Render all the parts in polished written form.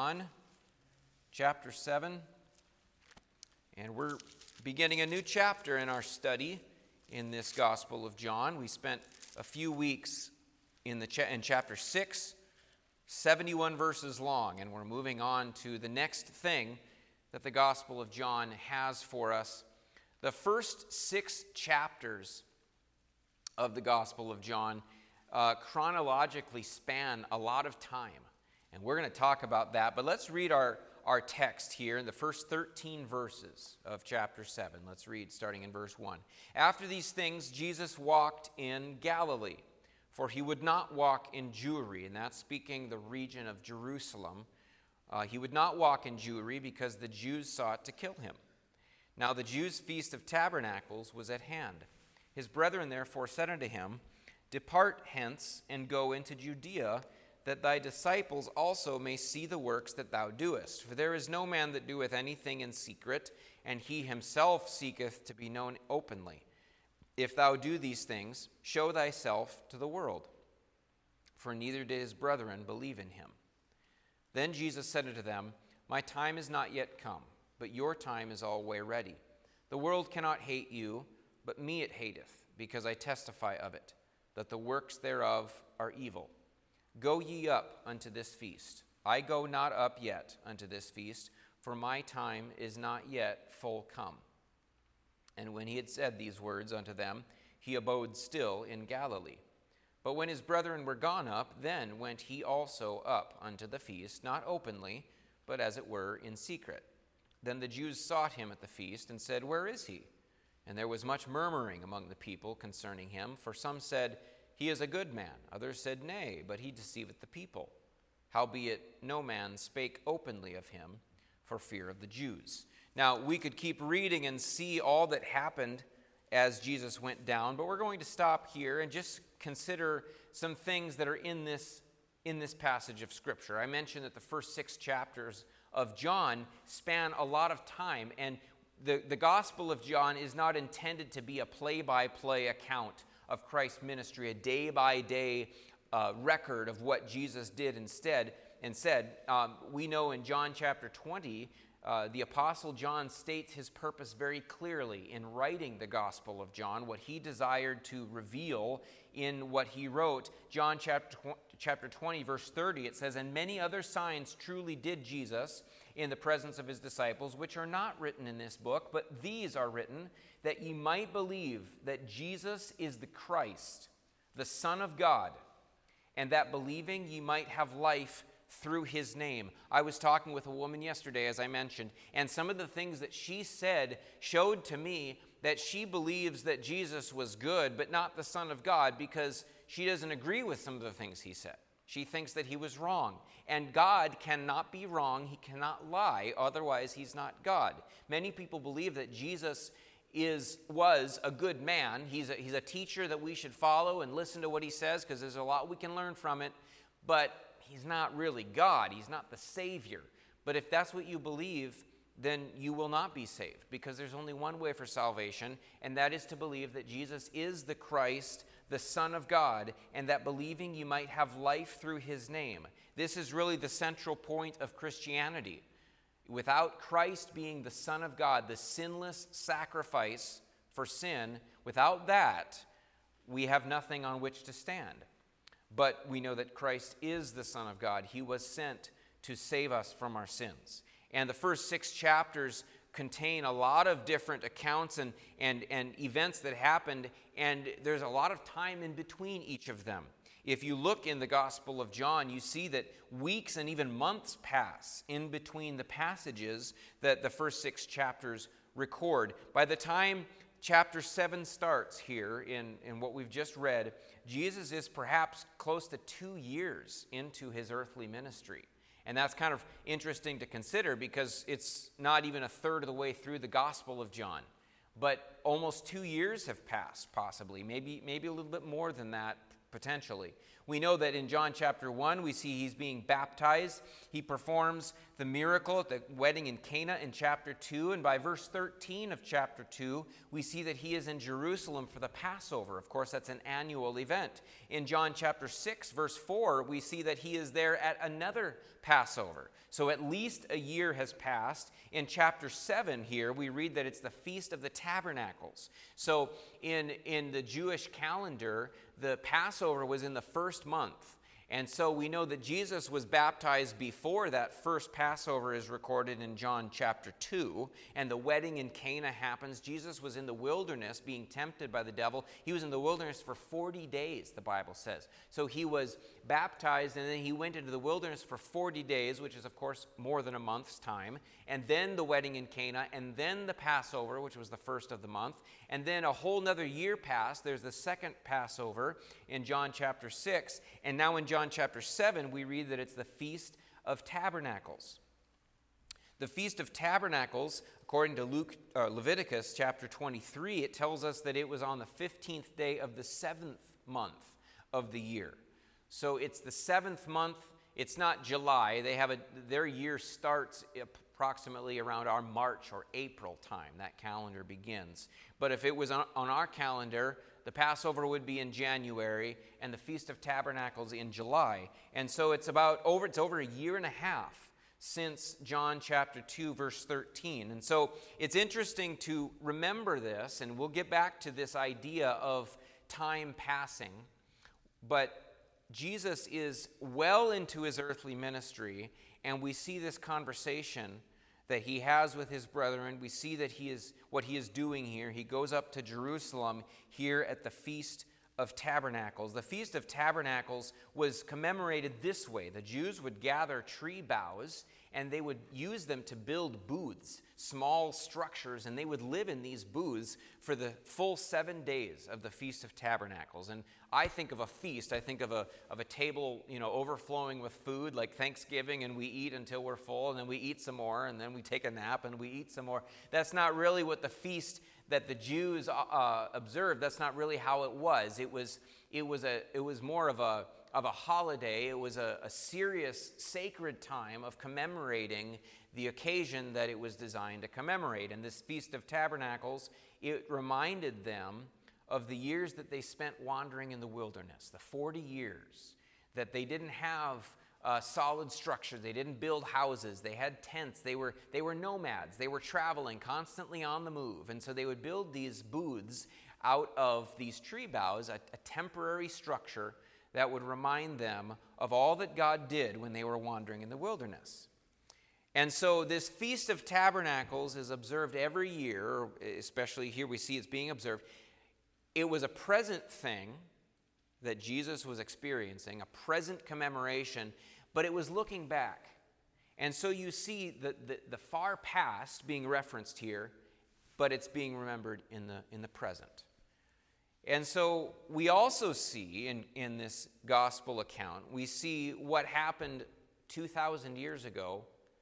John chapter 7, and we're beginning a new chapter in our study in this Gospel of John. We spent a few weeks in chapter 6, 71 verses long, and we're moving on to the next thing that the Gospel of John has for us. The first 6 chapters of the Gospel of John chronologically span a lot of time, and we're going to talk about that. But let's read our text here in the first 13 verses of chapter 7. Let's read starting in verse 1. After these things, Jesus walked in Galilee, for he would not walk in Jewry, and that's speaking the region of Jerusalem. He would not walk in Jewry because the Jews sought to kill him. Now the Jews' feast of tabernacles was at hand. His brethren therefore said unto him, Depart hence and go into Judea, that thy disciples also may see the works that thou doest. For there is no man that doeth anything in secret, and he himself seeketh to be known openly. If thou do these things, show thyself to the world. For neither did his brethren believe in him. Then Jesus said unto them, My time is not yet come, but your time is alway ready. The world cannot hate you, but me it hateth, because I testify of it, that the works thereof are evil. Go ye up unto this feast. I go not up yet unto this feast, for my time is not yet full come. And when he had said these words unto them, he abode still in Galilee. But when his brethren were gone up, then went he also up unto the feast, not openly, but as it were in secret. Then the Jews sought him at the feast, and said, Where is he? And there was much murmuring among the people concerning him, for some said, He is a good man. Others said, Nay, but he deceiveth the people. Howbeit no man spake openly of him for fear of the Jews. Now, we could keep reading and see all that happened as Jesus went down, but we're going to stop here and just consider some things that are in this passage of Scripture. I mentioned that the first 6 chapters of John span a lot of time, and the Gospel of John is not intended to be a play-by-play account of Christ's ministry, a day-by-day record of what Jesus did instead and said. We know in John chapter 20, the Apostle John states his purpose very clearly in writing the Gospel of John, what he desired to reveal in what he wrote. John chapter 20, verse 30, it says, And many other signs truly did Jesus in the presence of his disciples, which are not written in this book, but these are written, that ye might believe that Jesus is the Christ, the Son of God, and that believing ye might have life through his name. I was talking with a woman yesterday, as I mentioned, and some of the things that she said showed to me that she believes that Jesus was good, but not the Son of God, because she doesn't agree with some of the things he said. She thinks that he was wrong. And God cannot be wrong. He cannot lie. Otherwise, he's not God. Many people believe that Jesus was a good man. He's a teacher that we should follow and listen to what he says, because there's a lot we can learn from it. But he's not really God. He's not the Savior. But if that's what you believe, then you will not be saved, because there's only one way for salvation, and that is to believe that Jesus is the Christ, the Son of God, and that believing you might have life through his name. This is really the central point of Christianity. Without Christ being the Son of God, the sinless sacrifice for sin, without that, we have nothing on which to stand. But we know that Christ is the Son of God. He was sent to save us from our sins. And the first 6 chapters contain a lot of different accounts and events that happened, and there's a lot of time in between each of them. If you look in the Gospel of John, you see that weeks and even months pass in between the passages that the first 6 chapters record. By the time chapter 7 starts here in what we've just read, Jesus is perhaps close to 2 years into his earthly ministry. And that's kind of interesting to consider, because it's not even a third of the way through the Gospel of John. But almost 2 years have passed, possibly, maybe a little bit more than that, potentially. We know that in John chapter 1, we see he's being baptized. He performs the miracle at the wedding in Cana in chapter 2. And by verse 13 of chapter 2, we see that he is in Jerusalem for the Passover. Of course, that's an annual event. In John chapter 6, verse 4, we see that he is there at another Passover. So at least a year has passed. In chapter 7 here, we read that it's the Feast of the Tabernacles. So in the Jewish calendar, the Passover was in the first month. And so we know that Jesus was baptized before that first Passover is recorded in John chapter 2. And the wedding in Cana happens. Jesus was in the wilderness being tempted by the devil. He was in the wilderness for 40 days, the Bible says. So he was baptized, and then he went into the wilderness for 40 days, which is, of course, more than a month's time. And then the wedding in Cana, and then the Passover, which was the first of the month. And then a whole nother year passed. There's the second Passover in John chapter 6. And now in John chapter 7, we read that it's the Feast of Tabernacles. The Feast of Tabernacles, according to Leviticus chapter 23, it tells us that it was on the 15th day of the 7th month of the year. So it's the 7th month. It's not July. Their year starts approximately around our March or April time. That calendar begins. But if it was on our calendar, the Passover would be in January and the Feast of Tabernacles in July. And so it's over a year and a half since John chapter 2, verse 13. And so it's interesting to remember this, and we'll get back to this idea of time passing. But Jesus is well into his earthly ministry, and we see this conversation that he has with his brethren. We see that what he is doing here. He goes up to Jerusalem here at the Feast of Tabernacles. The Feast of Tabernacles was commemorated this way. The Jews would gather tree boughs, and they would use them to build booths, small structures, and they would live in these booths for the full 7 days of the Feast of Tabernacles. And I think of a feast, I think of a table, overflowing with food, like Thanksgiving, and we eat until we're full, and then we eat some more, and then we take a nap, and we eat some more. That's not really what the feast that the Jews observed. That's not really how it was. It was more of a holiday. It was a serious, sacred time of commemorating the occasion that it was designed to commemorate. And this Feast of Tabernacles, it reminded them of the years that they spent wandering in the wilderness, the 40 years that they didn't have solid structure. They didn't build houses. They had tents. They were nomads. They were traveling, constantly on the move. And so they would build these booths out of these tree boughs, a temporary structure that would remind them of all that God did when they were wandering in the wilderness. And so this Feast of Tabernacles is observed every year, especially here we see it's being observed. It was a present thing that Jesus was experiencing, a present commemoration, but it was looking back. And so you see the far past being referenced here, but it's being remembered in the present. And so we also see in this gospel account, we see what happened 2,000 years ago,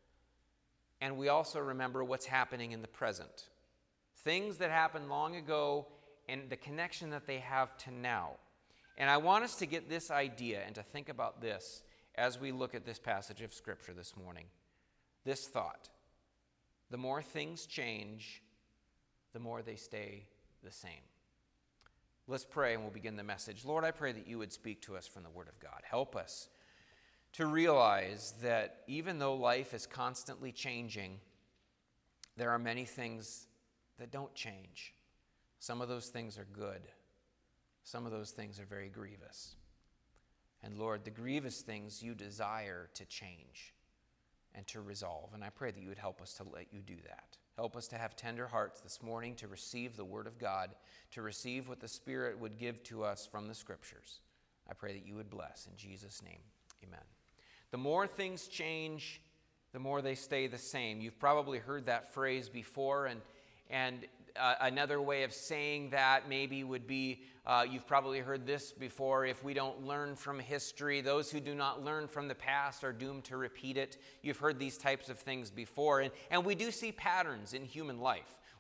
and we also remember what's happening in the present. Things that happened long ago and the connection that they have to now. And I want us to get this idea and to think about this as we look at this passage of Scripture this morning. This thought: the more things change, the more they stay the same. Let's pray and we'll begin the message. Lord, I pray that you would speak to us from the Word of God. Help us to realize that even though life is constantly changing, there are many things that don't change. Some of those things are good. Some of those things are very grievous. And Lord, the grievous things you desire to change and to resolve. And I pray that you would help us to let you do that. Help us to have tender hearts this morning to receive the Word of God, to receive what the Spirit would give to us from the Scriptures. I pray that you would bless. In Jesus' name, amen. The more things change, the more they stay the same. You've probably heard that phrase before, and another way of saying that maybe would be, you've probably heard this before: if we don't learn from history, those who do not learn from the past are doomed to repeat it. You've heard these types of things before, and we do see patterns in human life.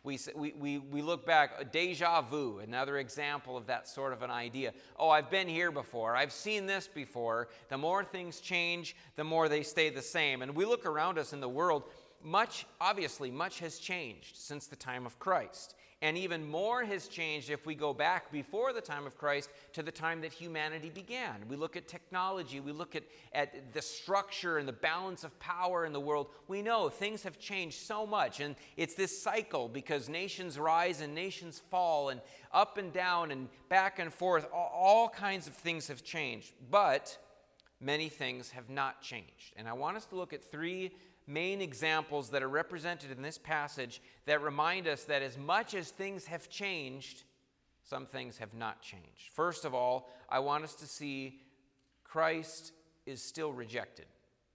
We look back, deja vu, another example of that sort of an idea. Oh, I've been here before. I've seen this before. The more things change, the more they stay the same. And we look around us in the world, much has changed since the time of Christ. And even more has changed if we go back before the time of Christ to the time that humanity began. We look at technology, we look at the structure and the balance of power in the world. We know things have changed so much, and it's this cycle because nations rise and nations fall, and up and down and back and forth. All kinds of things have changed, but many things have not changed. And I want us to look at three main examples that are represented in this passage that remind us that as much as things have changed, some things have not changed. First of all, I want us to see Christ is still rejected.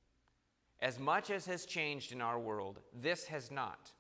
As much as has changed in our world, this has not.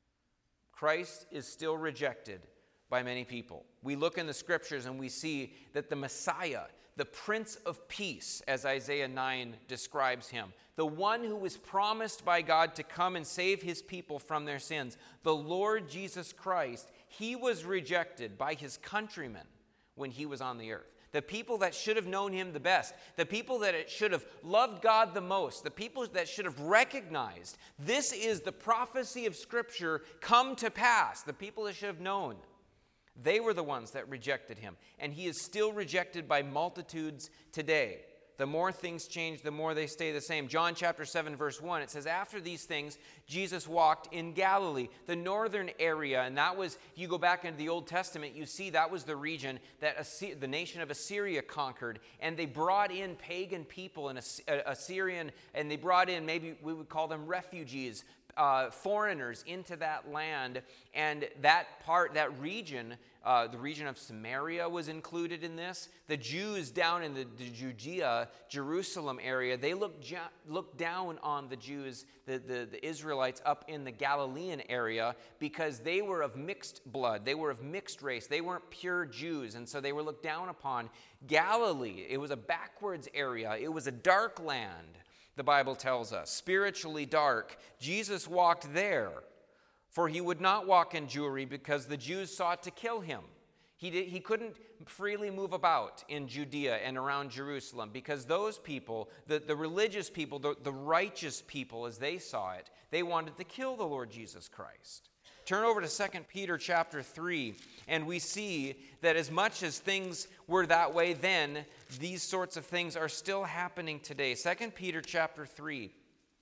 Christ is still rejected by many people. We look in the scriptures and we see that the Messiah, the Prince of Peace, as Isaiah 9 describes him, the one who was promised by God to come and save his people from their sins, the Lord Jesus Christ, he was rejected by his countrymen when he was on the earth. The people that should have known him the best, the people that should have loved God the most, the people that should have recognized this is the prophecy of Scripture come to pass, the people that should have known. They were the ones that rejected him, and he is still rejected by multitudes today. The more things change, the more they stay the same. John chapter 7, verse 1, it says, after these things, Jesus walked in Galilee, the northern area. And that was, you go back into the Old Testament, you see that was the region that the nation of Assyria conquered. And they brought in pagan people and Assyrian, and they brought in, maybe we would call them refugees, foreigners into that land. And that region, the region of Samaria was included in this. The Jews down in the Judea, Jerusalem area, they looked down on the Jews, the Israelites up in the Galilean area, because they were of mixed blood. They were of mixed race. They weren't pure Jews, and so they were looked down upon. Galilee, it was a backwards area. It was a dark land, the Bible tells us, spiritually dark. Jesus walked there. For he would not walk in Jewry because the Jews sought to kill him. He couldn't freely move about in Judea and around Jerusalem because those people, the religious people, the righteous people as they saw it, they wanted to kill the Lord Jesus Christ. Turn over to 2 Peter chapter 3, and we see that as much as things were that way then, these sorts of things are still happening today. 2 Peter chapter 3,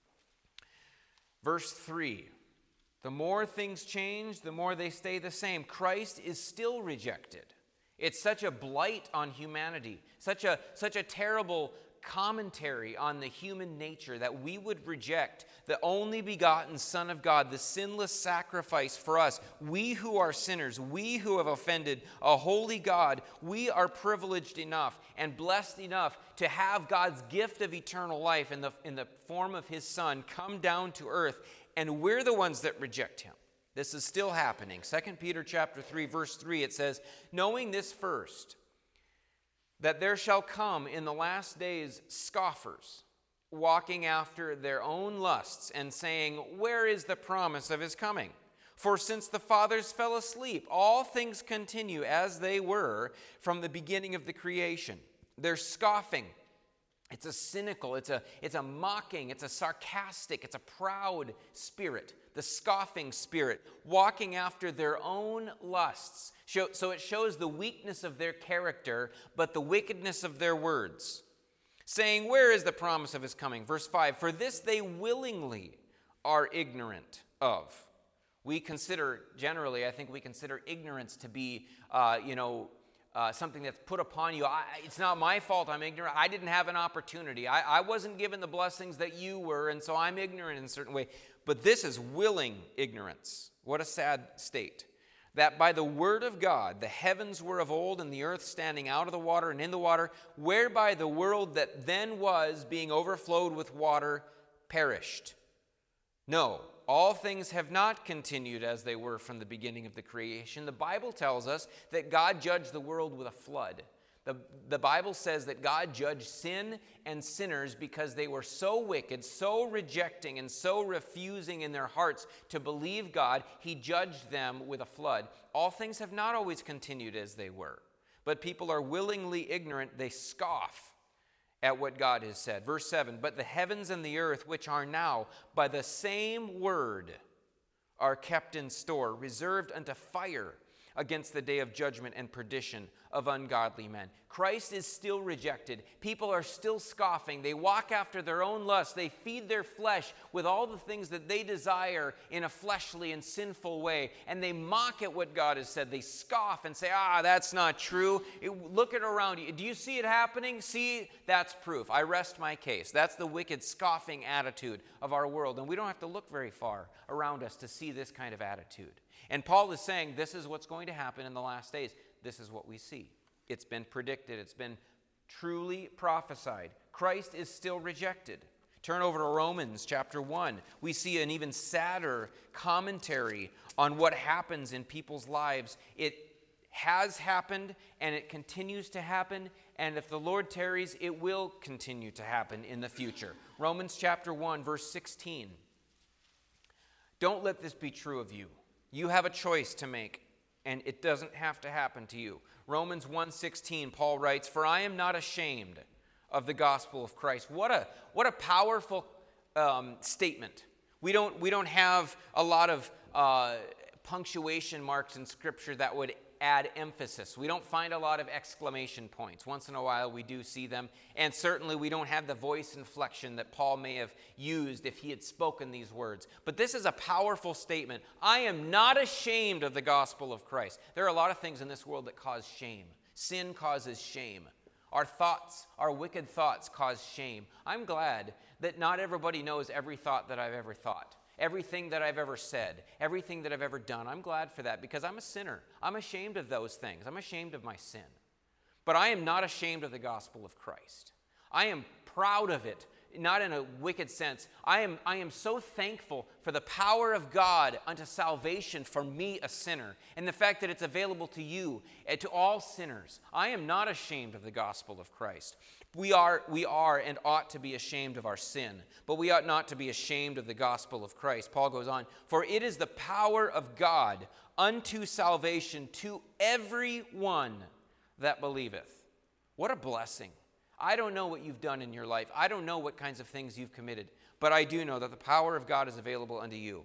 verse 3. The more things change, the more they stay the same. Christ is still rejected. It's such a blight on humanity, such a terrible commentary on the human nature that we would reject the only begotten Son of God, the sinless sacrifice for us. We who are sinners, we who have offended a holy God, we are privileged enough and blessed enough to have God's gift of eternal life in the form of his Son come down to earth. And we're the ones that reject him. This is still happening. 2 Peter chapter 3, verse 3, it says, knowing this first, that there shall come in the last days scoffers, walking after their own lusts, and saying, where is the promise of his coming? For since the fathers fell asleep, all things continue as they were from the beginning of the creation. They're scoffing. It's a cynical, it's a mocking, it's a sarcastic, it's a proud spirit, the scoffing spirit, walking after their own lusts. So it shows the weakness of their character, but the wickedness of their words. Saying, where is the promise of his coming? Verse 5, for this they willingly are ignorant of. We consider, generally, I think we consider ignorance to be, something that's put upon you. It's not my fault I'm ignorant. I didn't have an opportunity. I wasn't given the blessings that you were, and so I'm ignorant in a certain way. But this is willing ignorance. What a sad state. That by the word of God, the heavens were of old, and the earth standing out of the water and in the water, whereby the world that then was, being overflowed with water, perished. No, all things have not continued as they were from the beginning of the creation. The Bible tells us that God judged the world with a flood. The Bible says that God judged sin and sinners because they were so wicked, so rejecting, and so refusing in their hearts to believe God, he judged them with a flood. All things have not always continued as they were, but people are willingly ignorant. They scoff at what God has said. Verse 7, but the heavens and the earth, which are now by the same word, are kept in store, reserved unto fire against the day of judgment and perdition of ungodly men. Christ is still rejected. People are still scoffing. They walk after their own lusts. They feed their flesh with all the things that they desire in a fleshly and sinful way. And they mock at what God has said. They scoff and say, that's not true. Look at around you. Do you see it happening? See, that's proof. I rest my case. That's the wicked, scoffing attitude of our world. And we don't have to look very far around us to see this kind of attitude. And Paul is saying this is what's going to happen in the last days. This is what we see. It's been predicted. It's been truly prophesied. Christ is still rejected. Turn over to Romans chapter 1. We see an even sadder commentary on what happens in people's lives. It has happened and it continues to happen. And if the Lord tarries, it will continue to happen in the future. Romans chapter 1, verse 16. Don't let this be true of you. You have a choice to make, and it doesn't have to happen to you. Romans 1:16, Paul writes, for I am not ashamed of the gospel of Christ. What a powerful statement. We don't have a lot of punctuation marks in Scripture that would add emphasis. We don't find a lot of exclamation points. Once in a while we do see them, and certainly we don't have the voice inflection that Paul may have used if he had spoken these words. But this is a powerful statement. I am not ashamed of the gospel of Christ. There are a lot of things in this world that cause shame. Sin causes shame. Our thoughts, our wicked thoughts cause shame. I'm glad that not everybody knows every thought that I've ever thought. Everything that I've ever said, everything that I've ever done, I'm glad for that because I'm a sinner. I'm ashamed of those things. I'm ashamed of my sin. But I am not ashamed of the gospel of Christ. I am proud of it, not in a wicked sense. I am so thankful for the power of God unto salvation for me, a sinner, and the fact that it's available to you and to all sinners. I am not ashamed of the gospel of Christ. We are and ought to be ashamed of our sin, but we ought not to be ashamed of the gospel of Christ. Paul goes on, for it is the power of God unto salvation to every one that believeth. What a blessing. I don't know what you've done in your life. I don't know what kinds of things you've committed, but I do know that the power of God is available unto you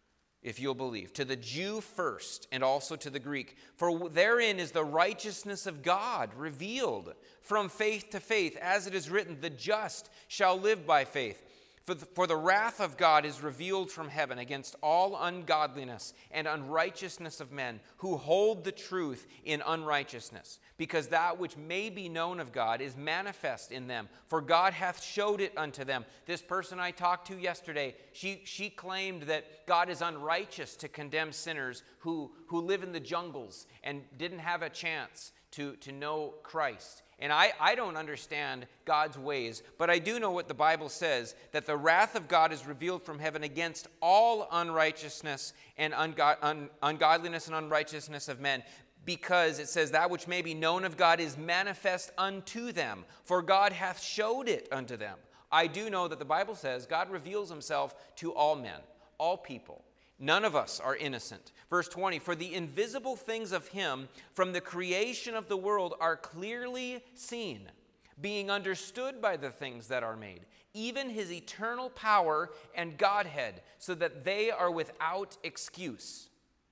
if you'll believe. To the Jew first, and also to the Greek. For therein is the righteousness of God revealed from faith to faith, as it is written, the just shall live by faith. For the wrath of God is revealed from heaven against all ungodliness and unrighteousness of men who hold the truth in unrighteousness, because that which may be known of God is manifest in them, for God hath showed it unto them. This person I talked to yesterday, she claimed that God is unrighteous to condemn sinners who live in the jungles and didn't have a chance to know Christ. And I don't understand God's ways, but I do know what the Bible says, that the wrath of God is revealed from heaven against all unrighteousness and ungodliness and unrighteousness of men, because it says that which may be known of God is manifest unto them, for God hath showed it unto them. I do know that the Bible says God reveals himself to all men, all people. None of us are innocent. Verse 20, for the invisible things of him from the creation of the world are clearly seen, being understood by the things that are made, even his eternal power and Godhead, so that they are without excuse.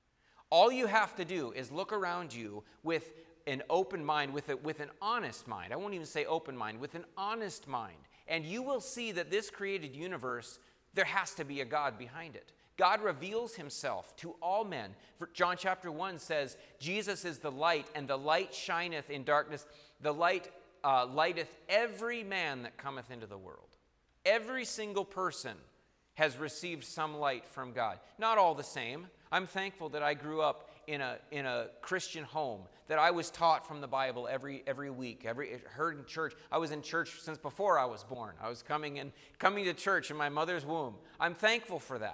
All you have to do is look around you with an open mind, with an honest mind. I won't even say open mind, with an honest mind. And you will see that this created universe, there has to be a God behind it. God reveals himself to all men. John chapter 1 says, Jesus is the light, and the light shineth in darkness. The light lighteth every man that cometh into the world. Every single person has received some light from God. Not all the same. I'm thankful that I grew up in a Christian home, that I was taught from the Bible every week, heard in church. I was in church since before I was born. I was coming to church in my mother's womb. I'm thankful for that.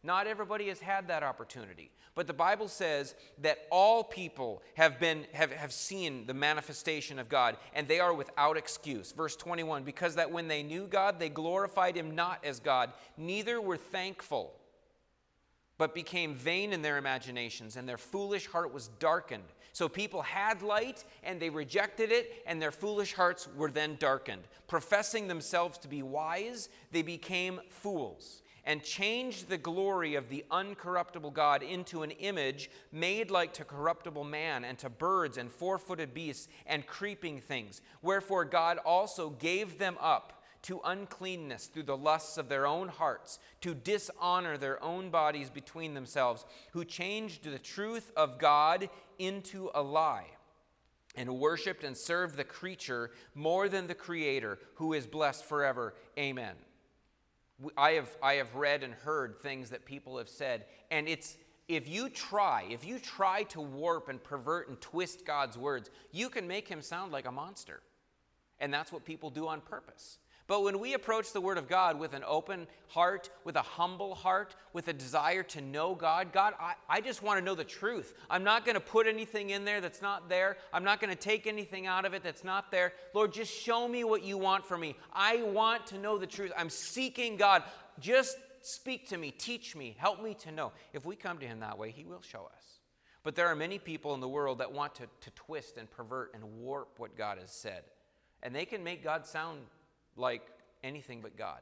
Not everybody has had that opportunity. But the Bible says that all people have seen the manifestation of God, and they are without excuse. Verse 21, because that when they knew God, they glorified him not as God, neither were thankful, but became vain in their imaginations, and their foolish heart was darkened. So people had light, and they rejected it, and their foolish hearts were then darkened. Professing themselves to be wise, they became fools, and changed the glory of the uncorruptible God into an image made like to corruptible man, and to birds and four-footed beasts and creeping things. Wherefore God also gave them up to uncleanness through the lusts of their own hearts, to dishonor their own bodies between themselves, who changed the truth of God into a lie, and worshipped and served the creature more than the Creator, who is blessed forever. Amen. I have read and heard things that people have said, and if you try to warp and pervert and twist God's words, you can make him sound like a monster. And that's what people do on purpose. But when we approach the Word of God with an open heart, with a humble heart, with a desire to know God, I just want to know the truth. I'm not going to put anything in there that's not there. I'm not going to take anything out of it that's not there. Lord, just show me what you want from me. I want to know the truth. I'm seeking God. Just speak to me. Teach me. Help me to know. If we come to him that way, he will show us. But there are many people in the world that want to twist and pervert and warp what God has said. And they can make God sound like anything but God.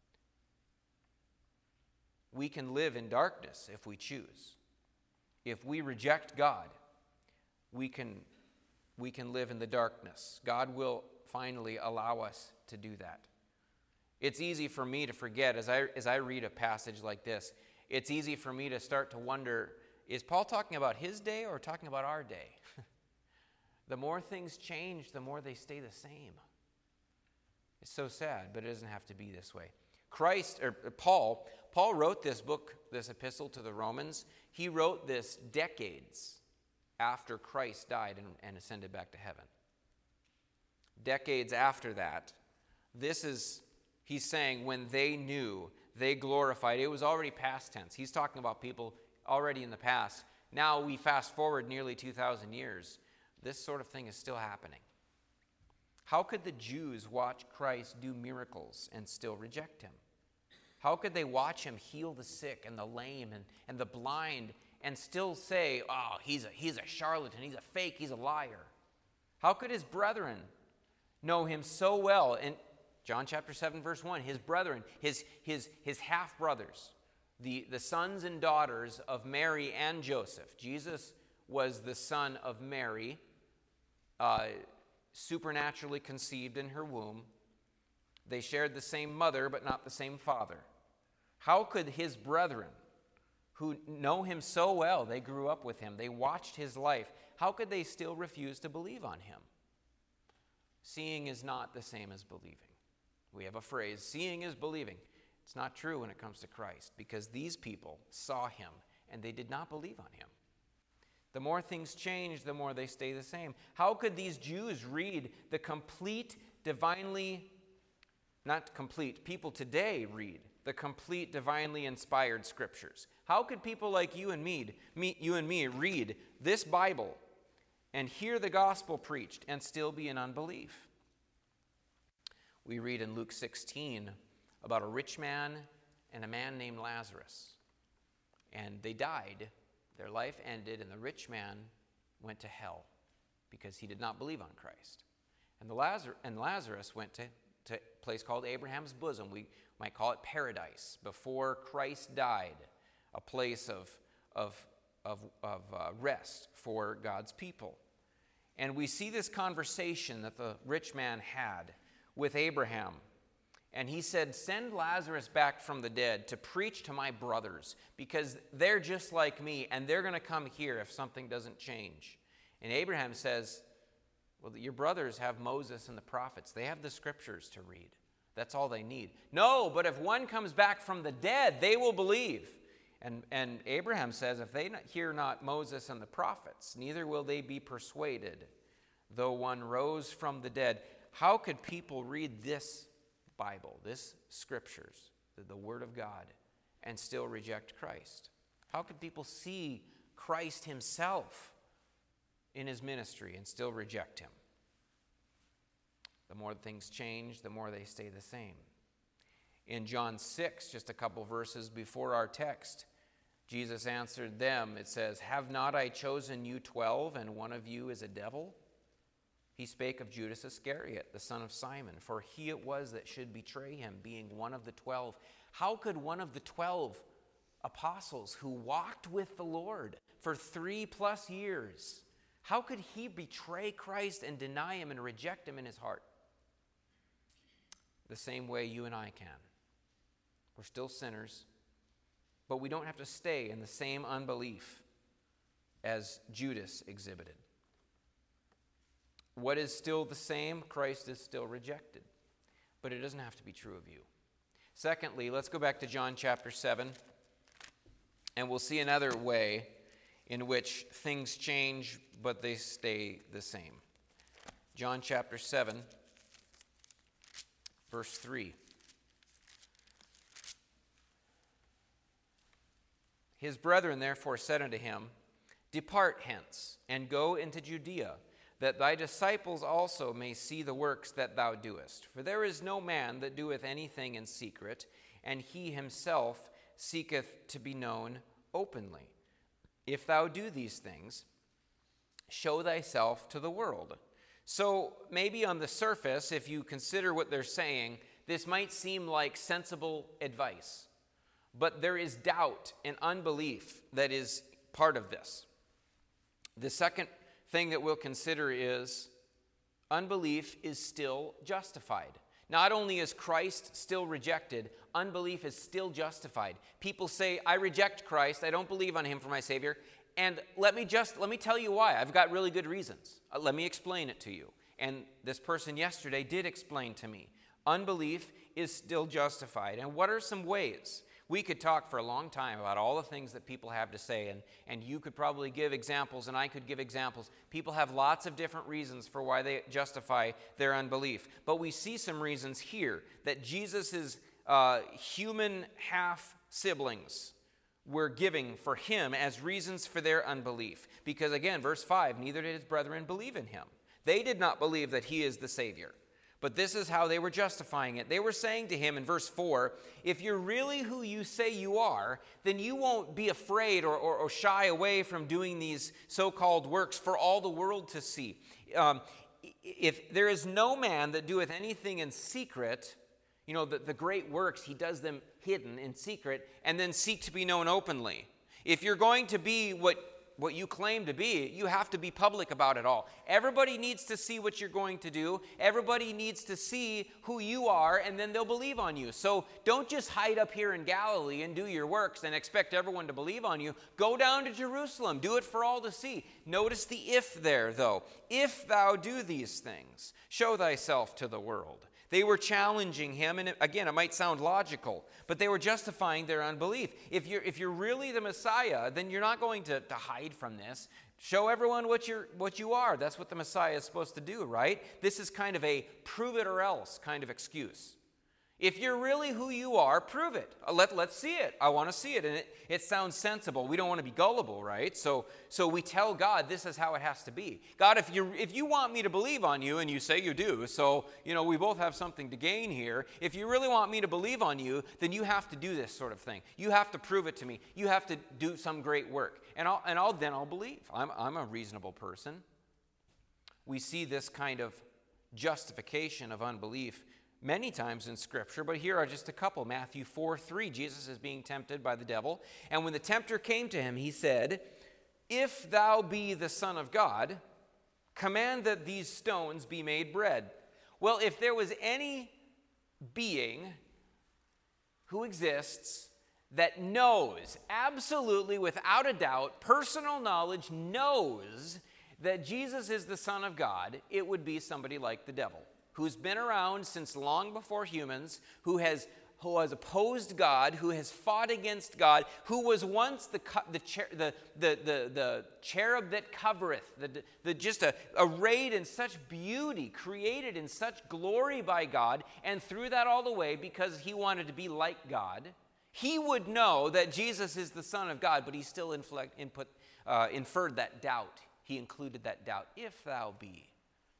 We can live in darkness if we choose. If we reject God, we can live in the darkness. God will finally allow us to do that. It's easy for me to forget, as I read a passage like this, it's easy for me to start to wonder, is Paul talking about his day or talking about our day? The more things change, the more they stay the same. It's so sad, but it doesn't have to be this way. Paul wrote this book, this epistle to the Romans. He wrote this decades after Christ died and ascended back to heaven. Decades after that, he's saying when they knew, they glorified. It was already past tense. He's talking about people already in the past. Now we fast forward nearly 2,000 years. This sort of thing is still happening. How could the Jews watch Christ do miracles and still reject him? How could they watch him heal the sick and the lame and the blind and still say, oh, he's a charlatan, he's a fake, he's a liar? How could his brethren know him so well? In John chapter 7, verse 1, his brethren, his half-brothers, the sons and daughters of Mary and Joseph. Jesus was the son of Mary, supernaturally conceived in her womb. They shared the same mother, but not the same father. How could his brethren, who know him so well, they grew up with him, they watched his life, how could they still refuse to believe on him? Seeing is not the same as believing. We have a phrase, seeing is believing. It's not true when it comes to Christ, because these people saw him and they did not believe on him. The more things change, the more they stay the same. How could these Jews read the people today read the complete divinely inspired scriptures? How could people like you and me read this Bible and hear the gospel preached and still be in unbelief? We read in Luke 16 about a rich man and a man named Lazarus. And they died. Their life ended, and the rich man went to hell because he did not believe on Christ. And Lazarus went to a place called Abraham's bosom. We might call it paradise. Before Christ died, a place of rest for God's people. And we see this conversation that the rich man had with Abraham. And he said, send Lazarus back from the dead to preach to my brothers, because they're just like me, and they're going to come here if something doesn't change. And Abraham says, well, your brothers have Moses and the prophets. They have the scriptures to read. That's all they need. No, but if one comes back from the dead, they will believe. And Abraham says, if they hear not Moses and the prophets, neither will they be persuaded, though one rose from the dead. How could people read this Bible, this scriptures, the Word of God, and still reject Christ? How could people see Christ himself in his ministry and still reject him? The more things change, the more they stay the same. In John 6, just a couple verses before our text, Jesus answered them. It says, "Have not I chosen you 12, and one of you is a devil?" He spake of Judas Iscariot, the son of Simon, for he it was that should betray him, being one of the 12. How could one of the 12 apostles who walked with the Lord for 3+ years, how could he betray Christ and deny him and reject him in his heart? The same way you and I can. We're still sinners, but we don't have to stay in the same unbelief as Judas exhibited. What is still the same? Christ is still rejected. But it doesn't have to be true of you. Secondly, let's go back to John chapter 7, and we'll see another way in which things change, but they stay the same. John chapter 7, verse 3. His brethren therefore said unto him, Depart hence, and go into Judea, that thy disciples also may see the works that thou doest. For there is no man that doeth anything in secret, and he himself seeketh to be known openly. If thou do these things, show thyself to the world. So maybe on the surface, if you consider what they're saying, this might seem like sensible advice. But there is doubt and unbelief that is part of this. The second thing that we'll consider is unbelief is still justified. Not only is Christ still rejected, unbelief is still justified. People say, I reject Christ, I don't believe on him for my Savior, and let me tell you why. I've got really good reasons. Let me explain it to you. And this person yesterday did explain to me. Unbelief is still justified. And what are some ways? We could talk for a long time about all the things that people have to say, and you could probably give examples, and I could give examples. People have lots of different reasons for why they justify their unbelief. But we see some reasons here that Jesus' human half-siblings were giving for him as reasons for their unbelief. Because again, verse 5, neither did his brethren believe in him. They did not believe that he is the Savior. But this is how they were justifying it. They were saying to him in verse 4, if you're really who you say you are, then you won't be afraid or shy away from doing these so-called works for all the world to see. If there is no man that doeth anything in secret, you know, the great works, he does them hidden in secret and then seek to be known openly. If you're going to be what you claim to be, you have to be public about it all. Everybody needs to see what you're going to do. Everybody needs to see who you are, and then they'll believe on you. So don't just hide up here in Galilee and do your works and expect everyone to believe on you. Go down to Jerusalem. Do it for all to see. Notice the if there, though. If thou do these things, show thyself to the world. They were challenging him, and again, it might sound logical, but they were justifying their unbelief. If you're really the Messiah, then you're not going to hide from this. Show everyone what you are. That's what the Messiah is supposed to do, right? This is kind of a prove it or else kind of excuse. If you're really who you are, prove it. Let's see it. I want to see it. And it sounds sensible. We don't want to be gullible, right? So we tell God this is how it has to be. God, if you want me to believe on you, and you say you do, so we both have something to gain here. If you really want me to believe on you, then you have to do this sort of thing. You have to prove it to me. You have to do some great work. And I'll believe. I'm a reasonable person. We see this kind of justification of unbelief many times in Scripture, but here are just a couple. Matthew 4:3, Jesus is being tempted by the devil. And when the tempter came to him, he said, if thou be the Son of God, command that these stones be made bread. Well, if there was any being who exists that knows, absolutely without a doubt, personal knowledge knows that Jesus is the Son of God, it would be somebody like the devil, who's been around since long before humans, who has opposed God, who has fought against God, who was once the cherub that covereth, just arrayed in such beauty, created in such glory by God, and threw that all away because he wanted to be like God. He would know that Jesus is the Son of God, but he still inferred that doubt. He included that doubt, if thou be.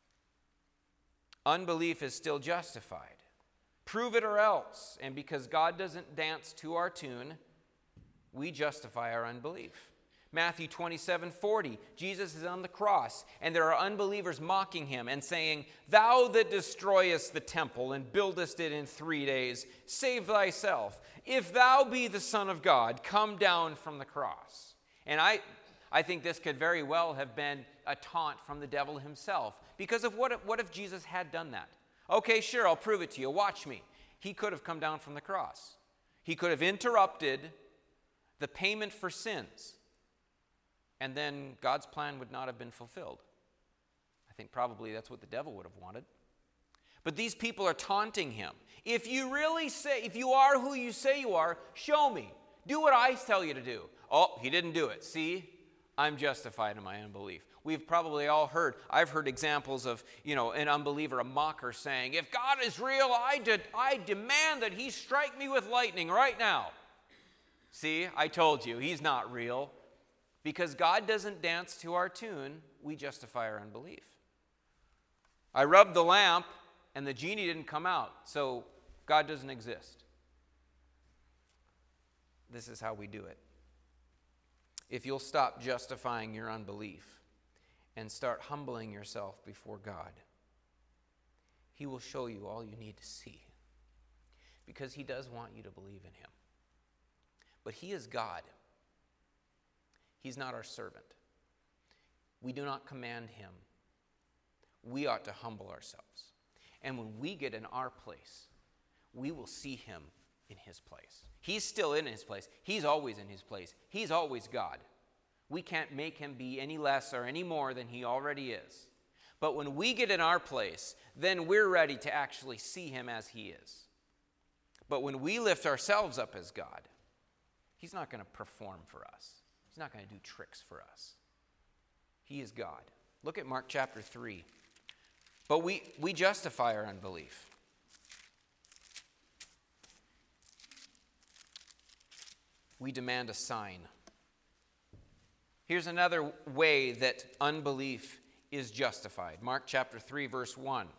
Unbelief is still justified. Prove it or else. And because God doesn't dance to our tune, we justify our unbelief. Matthew 27:40, Jesus is on the cross, and there are unbelievers mocking him and saying, "Thou that destroyest the temple and buildest it in 3 days, save thyself. If thou be the Son of God, come down from the cross." And I think this could very well have been a taunt from the devil himself. Because of what if Jesus had done that? Okay, sure, I'll prove it to you. Watch me. He could have come down from the cross. He could have interrupted the payment for sins. And then God's plan would not have been fulfilled. I think probably that's what the devil would have wanted. But these people are taunting him. If you are who you say you are, show me. Do what I tell you to do. Oh, he didn't do it. See, I'm justified in my unbelief. We've probably all I've heard examples of, an unbeliever, a mocker saying, if God is real, I demand that he strike me with lightning right now. See, I told you, he's not real. Because God doesn't dance to our tune, we justify our unbelief. I rubbed the lamp and the genie didn't come out, so God doesn't exist. This is how we do it. If you'll stop justifying your unbelief and start humbling yourself before God, he will show you all you need to see. Because he does want you to believe in him. But he is God. He's not our servant. We do not command him. We ought to humble ourselves. And when we get in our place, we will see him in his place. He's still in his place. He's always in his place. He's always God. We can't make him be any less or any more than he already is. But when we get in our place, then we're ready to actually see him as he is. But when we lift ourselves up as God, he's not going to perform for us. He's not going to do tricks for us. He is God. Look at Mark chapter 3. But we justify our unbelief. We demand a sign. Here's another way that unbelief is justified. Mark chapter 3, verse 1.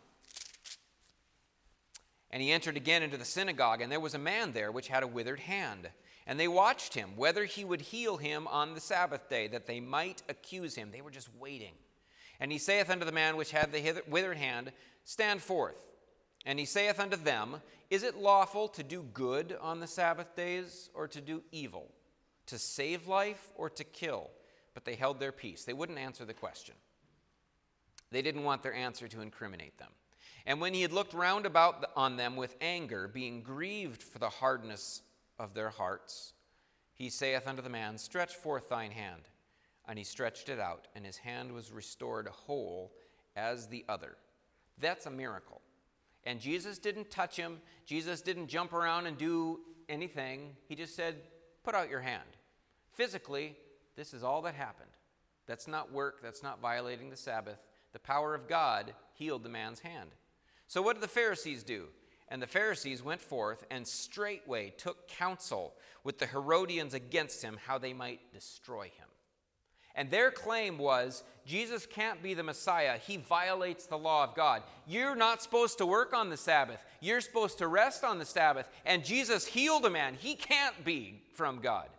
And he entered again into the synagogue, and there was a man there which had a withered hand. And they watched him, whether he would heal him on the Sabbath day, that they might accuse him. They were just waiting. And he saith unto the man which had the withered hand, Stand forth. And he saith unto them, Is it lawful to do good on the Sabbath days, or to do evil? To save life, or to kill? But they held their peace. They wouldn't answer the question. They didn't want their answer to incriminate them. And when he had looked round about on them with anger, being grieved for the hardness of their hearts, he saith unto the man, Stretch forth thine hand. And he stretched it out, and his hand was restored whole as the other. That's a miracle. And Jesus didn't touch him. Jesus didn't jump around and do anything. He just said, put out your hand. Physically, this is all that happened. That's not work. That's not violating the Sabbath. The power of God healed the man's hand. So what did the Pharisees do? And the Pharisees went forth and straightway took counsel with the Herodians against him, how they might destroy him. And their claim was, Jesus can't be the Messiah. He violates the law of God. You're not supposed to work on the Sabbath. You're supposed to rest on the Sabbath. And Jesus healed a man. He can't be from God.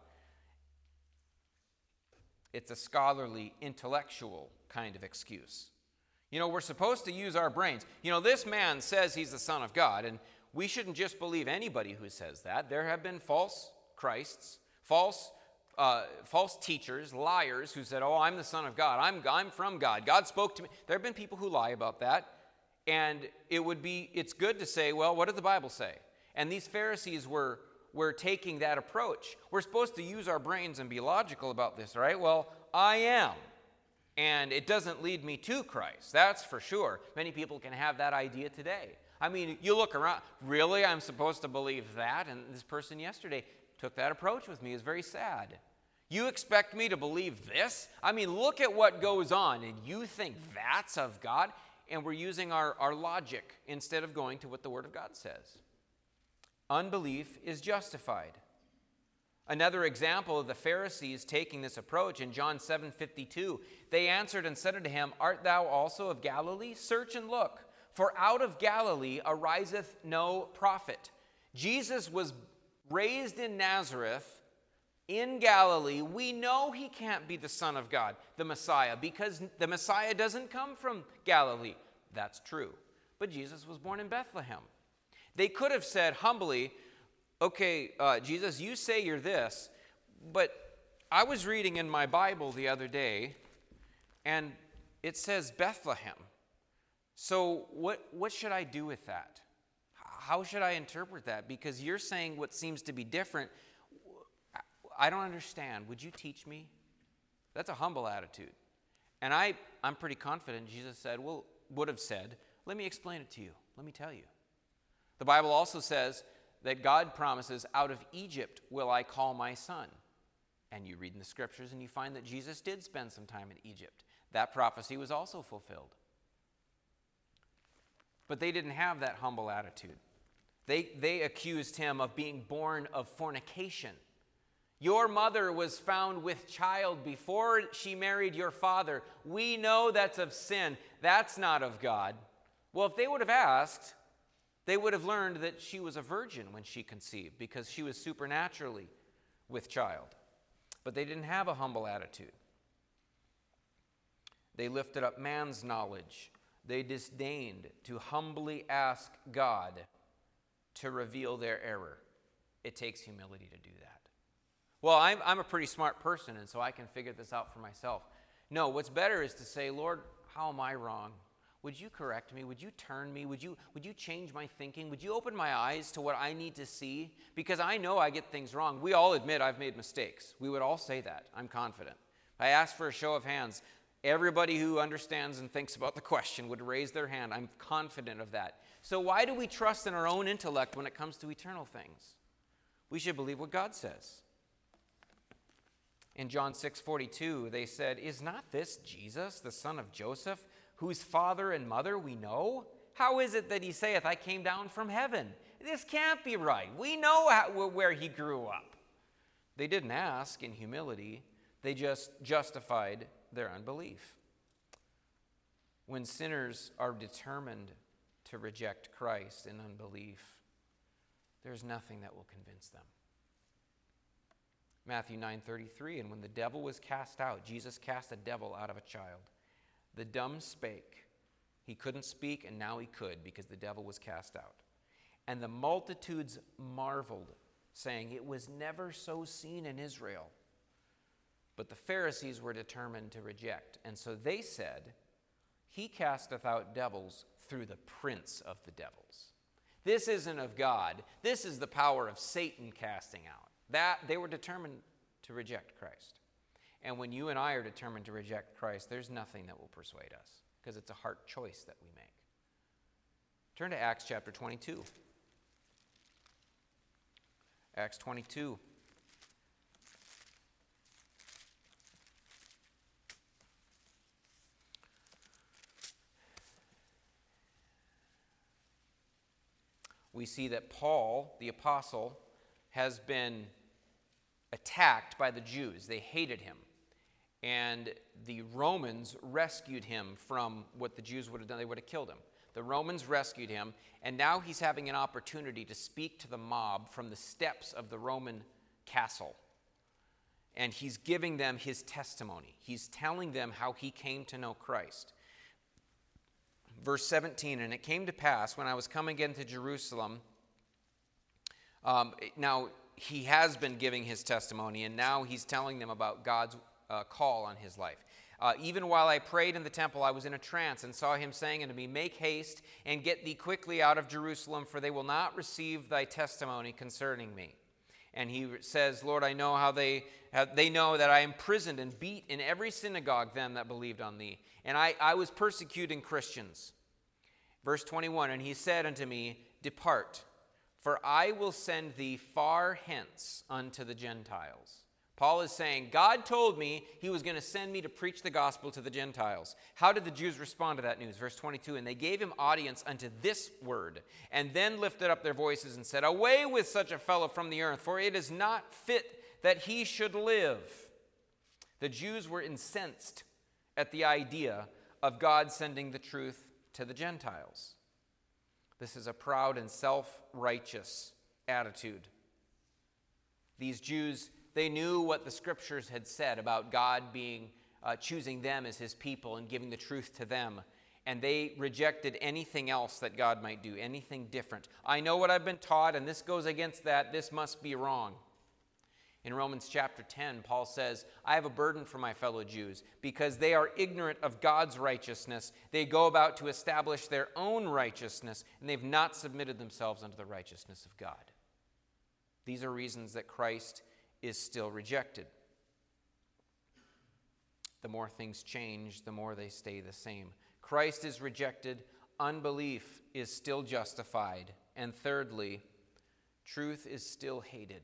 It's a scholarly, intellectual kind of excuse. We're supposed to use our brains. This man says he's the Son of God, and we shouldn't just believe anybody who says that. There have been false Christs, false teachers, liars who said, I'm the Son of God. I'm from God. God spoke to me. There have been people who lie about that, and it's good to say, well, what did the Bible say? And these Pharisees were taking that approach. We're supposed to use our brains and be logical about this, right? Well, I am. And it doesn't lead me to Christ, that's for sure. Many people can have that idea today. You look around, really, I'm supposed to believe that? And this person yesterday took that approach with me. It's very sad. You expect me to believe this? Look at what goes on, and you think that's of God? And we're using our logic instead of going to what the Word of God says. Unbelief is justified. Another example of the Pharisees taking this approach in John 7:52, they answered and said unto him, Art thou also of Galilee? Search and look, for out of Galilee ariseth no prophet. Jesus was raised in Nazareth, in Galilee. We know he can't be the Son of God, the Messiah, because the Messiah doesn't come from Galilee. That's true. But Jesus was born in Bethlehem. They could have said humbly, okay, Jesus, you say you're this, but I was reading in my Bible the other day, and it says Bethlehem. So what should I do with that? How should I interpret that? Because you're saying what seems to be different. I don't understand. Would you teach me? That's a humble attitude. And I'm pretty confident Jesus would have said, let me explain it to you. Let me tell you. The Bible also says that God promises, out of Egypt will I call my son. And you read in the scriptures and you find that Jesus did spend some time in Egypt. That prophecy was also fulfilled. But they didn't have that humble attitude. They accused him of being born of fornication. Your mother was found with child before she married your father. We know that's of sin. That's not of God. Well, if they would have asked, they would have learned that she was a virgin when she conceived because she was supernaturally with child. But they didn't have a humble attitude. They lifted up man's knowledge. They disdained to humbly ask God to reveal their error. It takes humility to do that. Well, I'm a pretty smart person, and so I can figure this out for myself. No, what's better is to say, Lord, how am I wrong? Would you correct me? Would you turn me? Would you change my thinking? Would you open my eyes to what I need to see? Because I know I get things wrong. We all admit I've made mistakes. We would all say that. I'm confident. I ask for a show of hands. Everybody who understands and thinks about the question would raise their hand. I'm confident of that. So why do we trust in our own intellect when it comes to eternal things? We should believe what God says. In John 6:42, they said, Is not this Jesus, the son of Joseph, whose father and mother we know? How is it that he saith, I came down from heaven? This can't be right. We know where he grew up. They didn't ask in humility. They just justified their unbelief. When sinners are determined to reject Christ in unbelief, there's nothing that will convince them. Matthew 9:33, and when the devil was cast out, Jesus cast a devil out of a child. The dumb spake. He couldn't speak, and now he could because the devil was cast out. And the multitudes marveled, saying, It was never so seen in Israel. But the Pharisees were determined to reject. And so they said, He casteth out devils through the prince of the devils. This isn't of God. This is the power of Satan casting out. That they were determined to reject Christ. And when you and I are determined to reject Christ, there's nothing that will persuade us because it's a heart choice that we make. Turn to Acts chapter 22. Acts 22. We see that Paul, the apostle, has been attacked by the Jews. They hated him. And the Romans rescued him from what the Jews would have done. They would have killed him. The Romans rescued him, and now he's having an opportunity to speak to the mob from the steps of the Roman castle. And he's giving them his testimony. He's telling them how he came to know Christ. Verse 17, and it came to pass when I was coming again to Jerusalem. Now, he has been giving his testimony, and now he's telling them about God's call on his life. Even while I prayed in the temple, I was in a trance and saw him saying unto me, Make haste and get thee quickly out of Jerusalem, for they will not receive thy testimony concerning me. And he says, Lord, I know how they know that I imprisoned and beat in every synagogue them that believed on thee. And I was persecuting Christians. Verse 21, and he said unto me, Depart, for I will send thee far hence unto the Gentiles. Paul is saying, God told me he was going to send me to preach the gospel to the Gentiles. How did the Jews respond to that news? Verse 22, and they gave him audience unto this word, and then lifted up their voices and said, Away with such a fellow from the earth, for it is not fit that he should live. The Jews were incensed at the idea of God sending the truth to the Gentiles. This is a proud and self-righteous attitude. These Jews, they knew what the Scriptures had said about God choosing them as his people and giving the truth to them. And they rejected anything else that God might do, anything different. I know what I've been taught, and this goes against that. This must be wrong. In Romans chapter 10, Paul says, I have a burden for my fellow Jews because they are ignorant of God's righteousness. They go about to establish their own righteousness, and they've not submitted themselves unto the righteousness of God. These are reasons that Christ is still rejected. The more things change, the more they stay the same. Christ is rejected, unbelief is still justified, and thirdly, truth is still hated.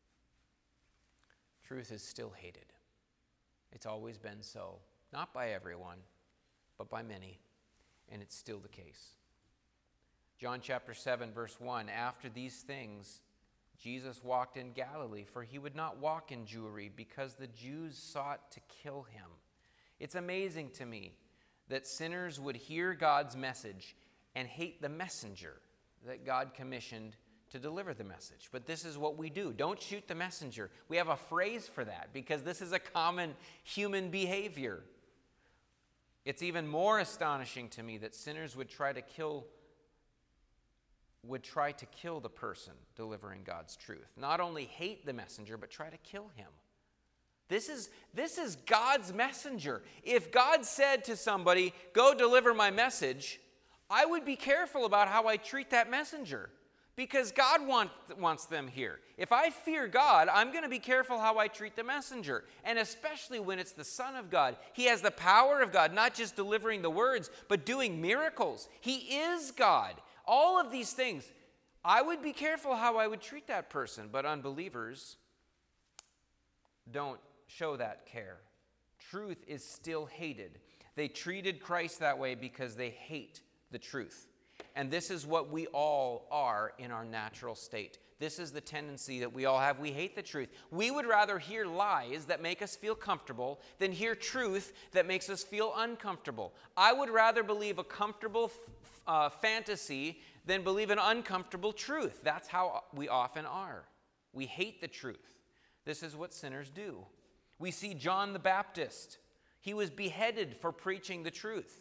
Truth is still hated. It's always been so, not by everyone, but by many, and it's still the case. John chapter 7, verse 1, after these things, Jesus walked in Galilee, for he would not walk in Jewry, because the Jews sought to kill him. It's amazing to me that sinners would hear God's message and hate the messenger that God commissioned to deliver the message. But this is what we do. Don't shoot the messenger. We have a phrase for that because this is a common human behavior. It's even more astonishing to me that sinners would try to kill the person delivering God's truth. Not only hate the messenger, but try to kill him. This is God's messenger. If God said to somebody, go deliver my message, I would be careful about how I treat that messenger because God wants them here. If I fear God, I'm going to be careful how I treat the messenger, and especially when it's the Son of God. He has the power of God, not just delivering the words, but doing miracles. He is God. All of these things, I would be careful how I would treat that person, but unbelievers don't show that care. Truth is still hated. They treated Christ that way because they hate the truth. And this is what we all are in our natural state. This is the tendency that we all have. We hate the truth. We would rather hear lies that make us feel comfortable than hear truth that makes us feel uncomfortable. I would rather believe a comfortable fantasy than believe an uncomfortable truth. That's how we often are. We hate the truth. This is what sinners do. We see John the Baptist. He was beheaded for preaching the truth.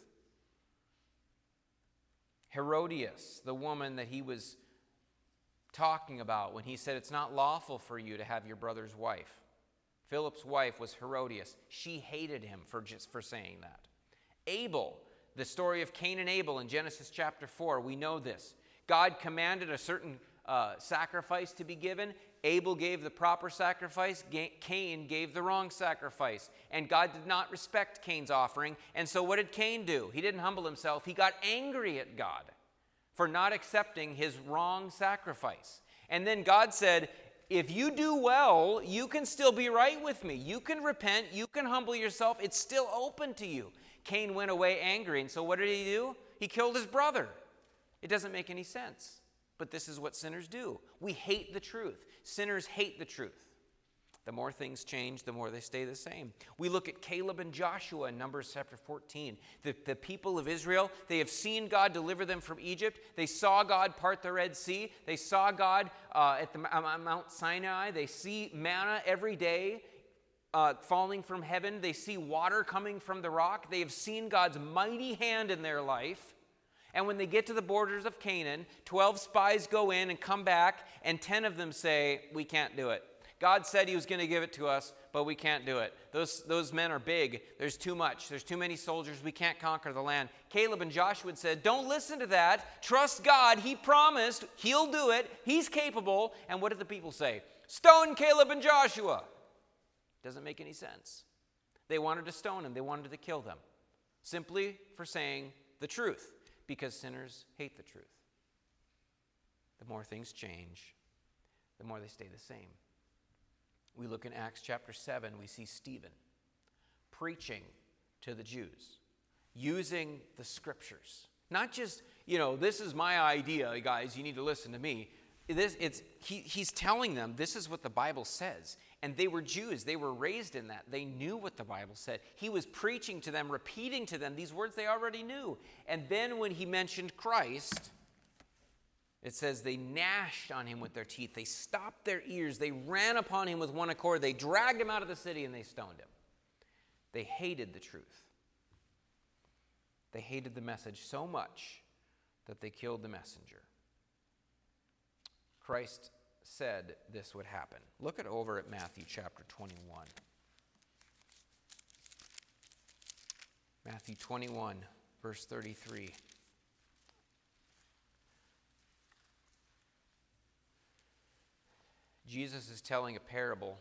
Herodias, the woman that he was talking about when he said it's not lawful for you to have your brother's wife. Philip's wife was Herodias. She hated him for saying that. Abel, the story of Cain and Abel in Genesis chapter 4, we know this. God commanded a certain sacrifice to be given. Abel gave the proper sacrifice. Cain gave the wrong sacrifice. And God did not respect Cain's offering. And so what did Cain do? He didn't humble himself. He got angry at God for not accepting his wrong sacrifice. And then God said, if you do well, you can still be right with me. You can repent. You can humble yourself. It's still open to you. Cain went away angry. And so what did he do? He killed his brother. It doesn't make any sense. But this is what sinners do. We hate the truth. Sinners hate the truth. The more things change, the more they stay the same. We look at Caleb and Joshua in Numbers chapter 14. The people of Israel, they have seen God deliver them from Egypt. They saw God part the Red Sea. They saw God at Mount Sinai. They see manna every day falling from heaven. They see water coming from the rock. They have seen God's mighty hand in their life. And when they get to the borders of Canaan, 12 spies go in and come back, and 10 of them say, we can't do it. God said he was going to give it to us, but we can't do it. Those men are big. There's too much. There's too many soldiers. We can't conquer the land. Caleb and Joshua said, don't listen to that. Trust God. He promised. He'll do it. He's capable. And what did the people say? Stone Caleb and Joshua. Doesn't make any sense. They wanted to stone them. They wanted to kill them simply for saying the truth. Because sinners hate the truth. The more things change, the more they stay the same. We look in Acts chapter 7, we see Stephen preaching to the Jews, using the Scriptures. Not just, this is my idea, guys, you need to listen to me. he's telling them this is what the Bible says. And they were Jews. They were raised in that. They knew what the Bible said. He was preaching to them, repeating to them these words they already knew. And then when he mentioned Christ, it says they gnashed on him with their teeth. They stopped their ears. They ran upon him with one accord. They dragged him out of the city and they stoned him. They hated the truth. They hated the message so much that they killed the messenger. Christ said this would happen. Look over at Matthew chapter 21. Matthew 21, verse 33. Jesus is telling a parable,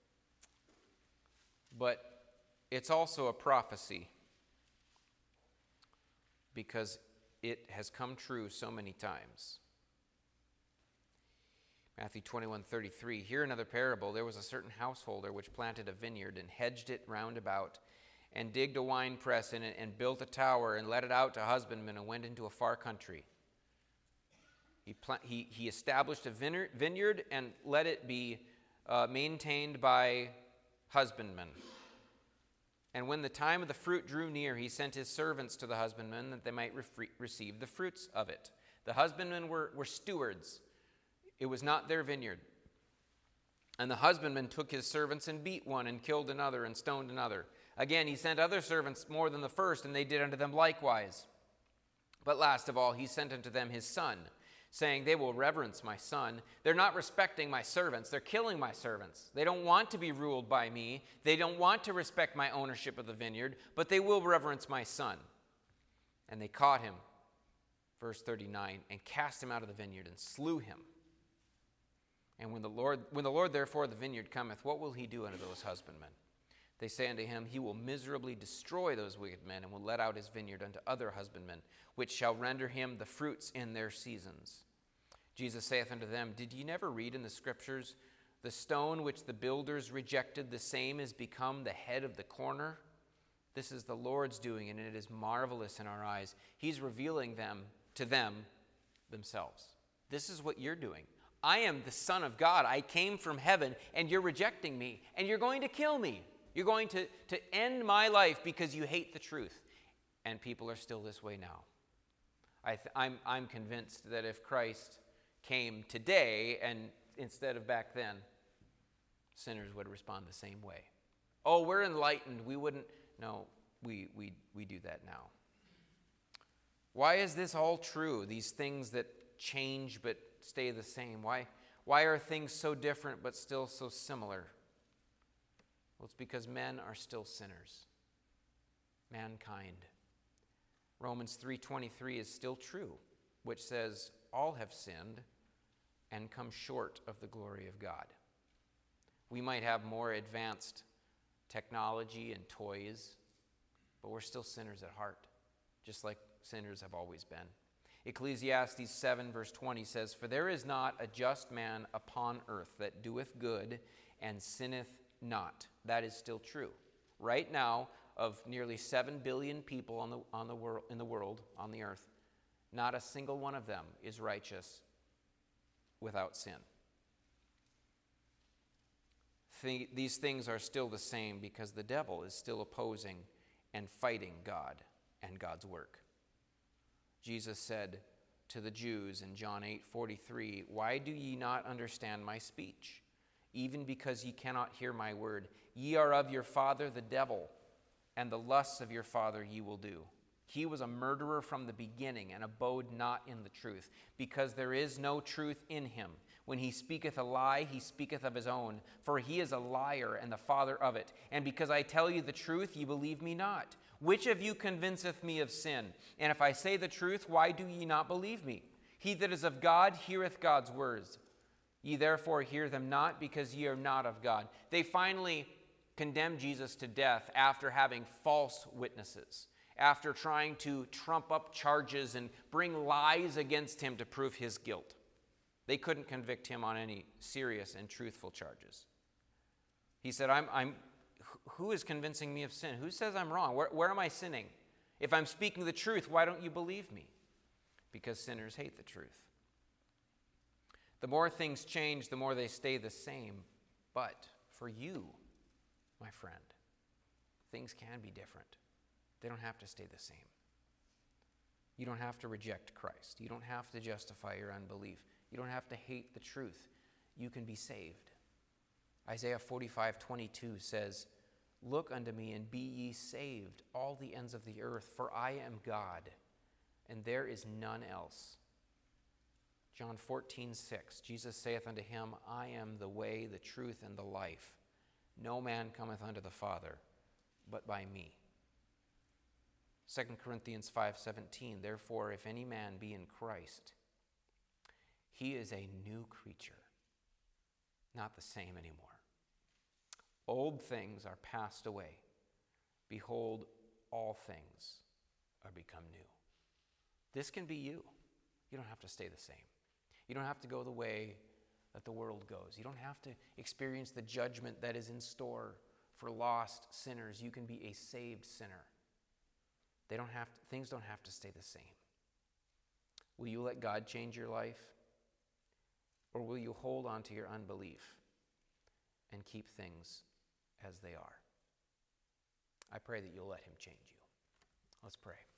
but it's also a prophecy because it has come true so many times. Matthew 21:33. Here another parable. There was a certain householder which planted a vineyard and hedged it round about, and digged a winepress in it, and built a tower, and let it out to husbandmen, and went into a far country. He established a vineyard and let it be maintained by husbandmen. And when the time of the fruit drew near, he sent his servants to the husbandmen that they might receive the fruits of it. The husbandmen were stewards. It was not their vineyard. And the husbandman took his servants and beat one and killed another and stoned another. Again, he sent other servants more than the first, and they did unto them likewise. But last of all, he sent unto them his son, saying, they will reverence my son. They're not respecting my servants. They're killing my servants. They don't want to be ruled by me. They don't want to respect my ownership of the vineyard, but they will reverence my son. And they caught him, verse 39, and cast him out of the vineyard and slew him. And when the Lord therefore of the vineyard cometh, what will he do unto those husbandmen? They say unto him, he will miserably destroy those wicked men, and will let out his vineyard unto other husbandmen, which shall render him the fruits in their seasons. Jesus saith unto them, did ye never read in the Scriptures, the stone which the builders rejected, the same is become the head of the corner? This is the Lord's doing, and it is marvelous in our eyes. He's revealing them to them themselves. This is what you're doing. I am the Son of God. I came from heaven, and you're rejecting me, and you're going to kill me. You're going to end my life because you hate the truth. And people are still this way now. I'm convinced that if Christ came today and instead of back then, sinners would respond the same way. Oh, we're enlightened. We wouldn't. No, we do that now. Why is this all true? These things that change but stay the same. Why are things so different but still so similar? Well, it's because men are still sinners. Mankind. Romans 3:23 is still true, which says, all have sinned and come short of the glory of God. We might have more advanced technology and toys, but we're still sinners at heart, just like sinners have always been. Ecclesiastes 7 verse 20 says, for there is not a just man upon earth that doeth good and sinneth not. That is still true. Right now, of nearly 7 billion people in the world, on the earth, not a single one of them is righteous without sin. These things are still the same because the devil is still opposing and fighting God and God's work. Jesus said to the Jews in John 8:43, why do ye not understand my speech? Even because ye cannot hear my word. Ye are of your father the devil, and the lusts of your father ye will do. He was a murderer from the beginning, and abode not in the truth, because there is no truth in him. When he speaketh a lie, he speaketh of his own, for he is a liar and the father of it. And because I tell you the truth, ye believe me not. Which of you convinceth me of sin? And if I say the truth, why do ye not believe me? He that is of God heareth God's words. Ye therefore hear them not, because ye are not of God. They finally condemned Jesus to death after having false witnesses, after trying to trump up charges and bring lies against him to prove his guilt. They couldn't convict him on any serious and truthful charges. He said, who is convincing me of sin? Who says I'm wrong? Where am I sinning? If I'm speaking the truth, why don't you believe me? Because sinners hate the truth. The more things change, the more they stay the same. But for you, my friend, things can be different. They don't have to stay the same. You don't have to reject Christ. You don't have to justify your unbelief. You don't have to hate the truth. You can be saved. Isaiah 45:22 says, "Look unto me and be ye saved, all the ends of the earth, for I am God, and there is none else." John 14:6, Jesus saith unto him, I am the way, the truth, and the life. No man cometh unto the Father, but by me. 2 Corinthians 5:17, therefore, if any man be in Christ, he is a new creature, not the same anymore. Old things are passed away. Behold, all things are become new. This can be you. You don't have to stay the same. You don't have to go the way that the world goes. You don't have to experience the judgment that is in store for lost sinners. You can be a saved sinner. Things don't have to stay the same. Will you let God change your life? Or will you hold on to your unbelief and keep things as they are? I pray that you'll let him change you. Let's pray.